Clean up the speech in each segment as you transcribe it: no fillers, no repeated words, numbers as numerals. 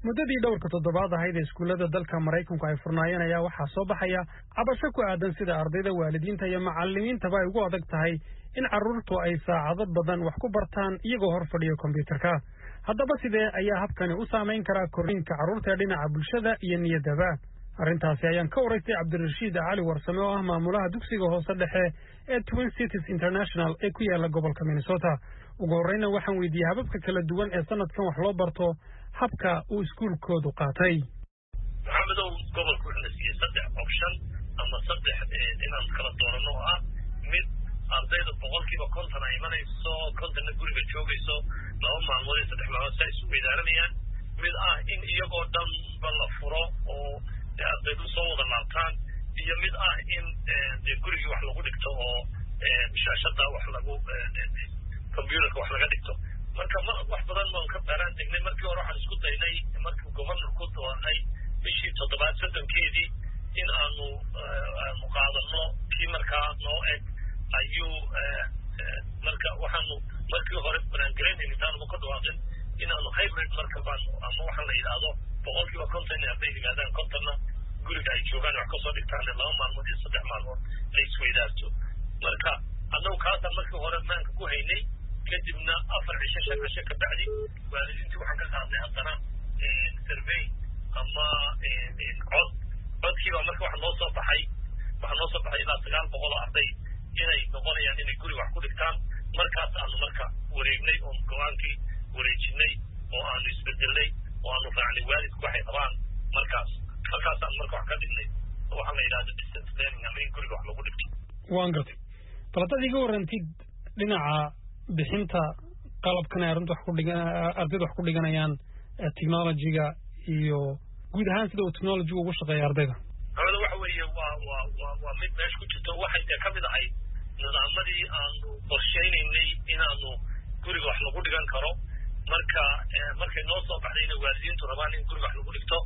muddadii dhowrka toddobaad ahayd ee iskuullada dalka Maraykanku ay furnaayeen ayaa waxaa soo baxaya cabasho ku aadan sida ardayda waalidiinta iyo macallimiintaba ay ugu adag tahay in carruurtu ay saacado badan wax ku bartaan iyagoo hor fadhiyo kombiyuutarka. haddaba sidee ayaa habkani u saameyn karaa korriinka carruurta ee dhinaca bulshada iyo niyaddaba? arrintaasi ayaan ka waraystay Cabdirashiid Cali Warsame oo ah maamulaha dugsiga hoose dhexe ee Twin Cities International ee ku yaala gobolka Minnesota. ugu horreyna waxaan weydiiyey hababka kala duwan ee sanadkan wax loo barto habka uu iskuulkoodu qaatay. maxamedow gobolku wuxuu siiyey 3 option ama 3 inaan kala doorano ah mid ardayda 50% ay imanayso 50 guriga joogayso 2 maalmood iyo 3 maalmood ay isu weydaaranayaan mid ah in iyagoo dhan la furo oo ardaydu soo wada laabtaan iyo mid ah in gurigii wax lagu dhigto oo shaashada wax lagu computerka wax laga dhigto. marka wax badan baan ka baran degnay markii hore waxaan isku daynay markii gobolku doonay bishii 7-keedii in aanu qaadano kii markaa noo eg ayuu marka waxaanu markii hore barnaamijyada intaan ku dhawaaqin in aanu hybrid marka baan ama waxa la yiraahdo 50% arday yimaadaan 50na guriga ay joogaan wax ka soo dhigtaan 2 maalmood iyo 3 maalmood ay isweydaarto. marka annagu kaasa markii hore maanka ku haynay kadibna 4 cisho ka bacdi waalidiintu waxaan ka qaadnay haddana survey ama codkiiba marka waxa noo soo baxay ilaa 900 arday inay noqonayaan inay guri wax ku dhigtaan. markaas aanu marka wareegnay oo go'aankii wareejinay oo aanu isbedelay oo aanu raacnay waalidku waxay qabaan markaasaan marka wax ka dhignay waxaa la yidhahda distance learning ama in guriga wax lagu dhigto. waan gartay balad iga warantid dhinaca bixinta qalabkan ay ardaydu wax ku dhiganayaan technology-ga iyo guud ahaan sida uu technology ugu shaqeeyo ardayda. hawada waxa weeye waa mid meesha ku jirto waxay ka mid ahay nidaammadii aanu qorsheynaynay inaanu guriga wax lagu dhigan karo. markay noo soo baxdayna waalidiintu rabaan in guriga wax lagu dhigto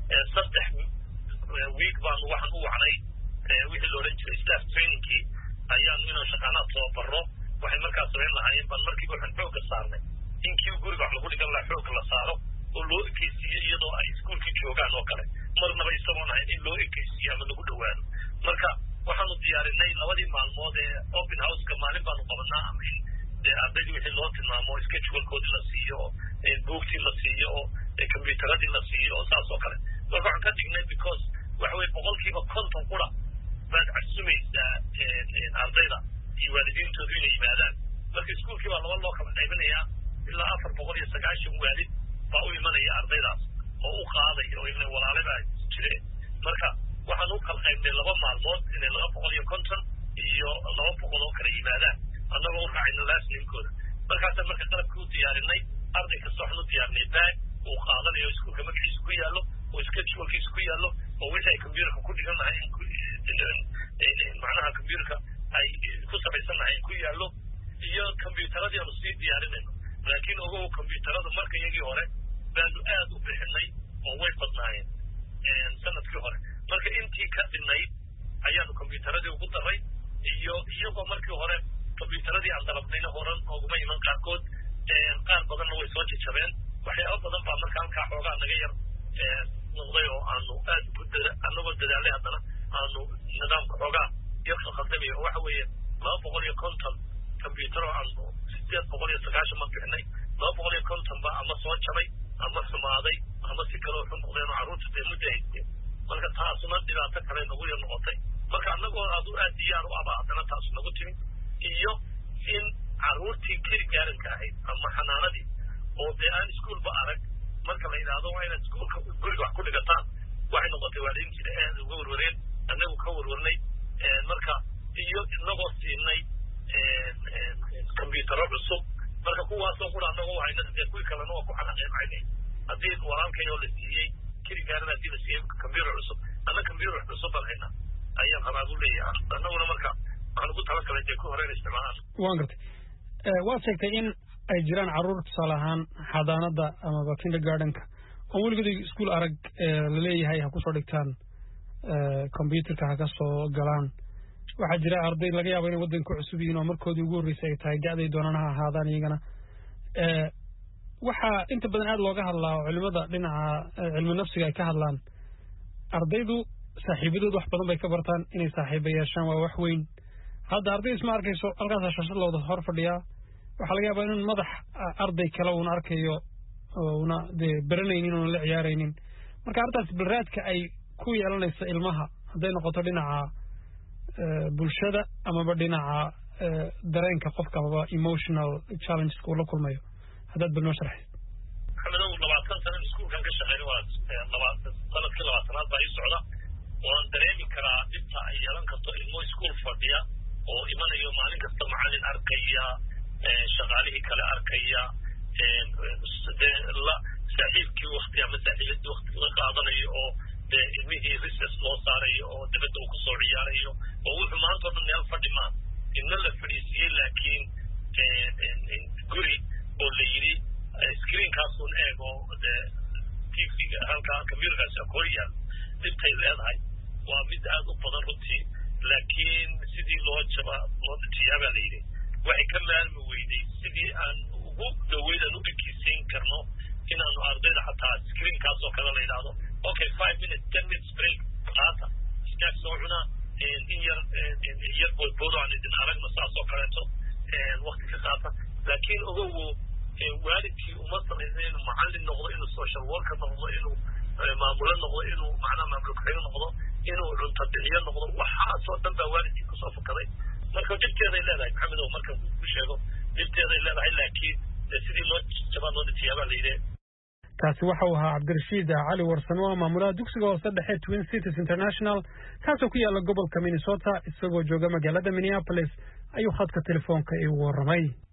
3 week baanu waxaan u wacnay wixii la odhan jiray staff trainingkii ayaanu inaan shaqaalaha tababaro. waxay markaas sameyn lahaayeen baan markiiba waxaan xoogga saarnay in kii guriga wax lagu dhigan lahaa xoogga la saaro oo loo ekeysiiyo iyadoo ay iskuulkii joogaan oo kale marnaba isagoon ahayn in loo ekeysiiyo ama lagu dhawaado. marka waxaanu diyaarinay 2 maalmood ee open houseka maalin baanu qabanaa ama in ardaydii wixii loo tilmaamo schedule-koodii la siiyo buugtii la siiyo oo computeradii la siiyo oo saas oo kale. marka waxaan ka dhignay because waxa weye 50% qura baad casumaysaa ardayda iyo waalidiintoodu inay yimaadaan. marka iskuulkii baa 2 loo kala qaybinayaa ilaa 490 waalid baa u imanaya ardaydaas oo u qaadaya oo inay walaalaba jireen. marka waxaan u kala qaybnay 2 maalmood inay 250 iyo 200 oo kala yimaadaan annagoo u raacayna laasninkooda. markaasaan marka qalabkii u diyaarinay arday kasta waxaan u diyaarinay baag uu qaadanayo iskuulka magaciisa ku yaallo oo schedule-kiisa ku yaallo oo wixii ay computerka ku dhigan lahayn macnaha computerka ay ku samaysan lahayn ku yaallo iyo computeradii aanu sii diyaarinayno. laakiin ogow computerada marka iyagii hore baanu aad u bixinay oo way badnaayeen sanadkii hore. marka intii ka dhinayd ayaanu computeradii ugu daray iyo iyagoo markii hore computeradii aan dalabnayna horan ooguma iman qaarkood qaar badanna way soo jajabeen. waxyaaba badan baa marka halkaa xoogaa naga yar noqday oo aanu aad annagoo dadaalay haddana aanu nidaamka xoogaa yar khaldamay oo waxa weeye 250 computer oo aanu 890 ma bixinay 250 baa ama soo jabay ama xumaaday ama si kale oo xun noqdeen oo carruurta dee muddo haysteen. marka taasuna dhibaato kale nagu yar noqotay. marka annagoo aad diyaar u aba haddana taas nagu timid iyo in carruurtii keli gaaranka ahayd ama xanaanadii oo dee aan iskuulba arag marka la yidhaahdo waa inaad iskuulka guriga wax ku dhigataan waxay noqotay waalidiintiina aad uga warwareen annagu ka warwarnay. marka iyo inagoo siinay computerro cusub marka kuwaasoo qura annagoo hayna dee kuwii kalena waa ku xanaaqeynay haddii walaalkayoo la siiyey keli gaaran haddii la siiyey computer cusub anna computer cusub baan haynaa ayaan rabaa u leeyahay. annaguna marka waxaan ugu talagalay dee ku horeen isticmaalaan. waan gartay waad sheegtay in ay jiraan carruur tusaale ahaan xadaanada amaba kindergartenka oo weligood iskuul arag la leeyahay ha kusoo dhigtaan computerka ha ka soo galaan. waxaa jira arday laga yaabo inay waddanka cusub yihiin oo markoodii ugu horreysay ay tahay da'day doonaan ha ahaadaan iyagana waxa inta badan aad looga hadlaa culimada dhinaca cilmi nafsiga ay ka hadlaan ardaydu saaxiibadood wax badan bay ka bartaan inay saaxiibo yeeshaan waa wax weyn hadda arday isma arkayso halkaas shashad looda hor fadhiyaa waxaa laga yaabaa inuu madax arday kale uuna arkayo una dee baranaynin una la ciyaaraynin marka arrintaas bilraadka ay ku yeelanaysa ilmaha hadday noqoto dhinaca bulshada amaba dhinaca dareenka qofka amaba emotional challengeska uu la kulmayo haddaad bal noo sharxayd maxamedow 20 sano iskuulkan ka shaqeyn waa sanadkii 20aad baa ii socda waan dareemi karaa dhibta ay yeelan karto ilmo iskuul fadhiya oo imanayo maalin kasta macallin arkaya shaqaalihii kale arkaya saaxiibkii waqti ama saaxiibadii waqti la qaadanayo oo ilmihii recess loo saarayo oo dibadda uu kusoo ciyaarayo oo wuxuu maanta oo dhan meel fadhi maa inna la fadhiisiyey laakiin guri oo la yidhi screenkaasuun eego tvga halkaa computerkaasi hor yaal dhibtay leedahay waa mid aad u badan runtii laakiin sidii loo tijaabaa la yidhi waxay ka maalmi weyday sidii aan ugu dhaweydan u ekisiin karno inaanu ardayda xataa screenkaas oo kale la yidhaahdo okay 5 minutes 10 minutes break qaata snack soo cuna in yar boodboodo aan idin aragno saas oo kaleeto waqti ka qaata laakiin ogow waalidkii uma samaysa inuu macallin noqdo inuu social worker noqdo inuu maamulo noqdo inuu macnaha maamul ku-xigeen noqdo inuu cunto bixiyo noqdo waxaasoo dhan baa waalidkii kusoo fakaday marka dhibteeday leedahay maxamedow marka ku sheego dhibteeday leedahay laakiin sidii loo jabaa loo tijaabaa la yidhi kaasi waxa uu ahaa cabdirashiid cali warsame oo maamulaha dugsiga hoose dhexe Twin Cities International kaasoo ku yaala gobolka Minnesota isagoo jooga magaalada Minneapolis ayuu khadka telefoonka iigu warramay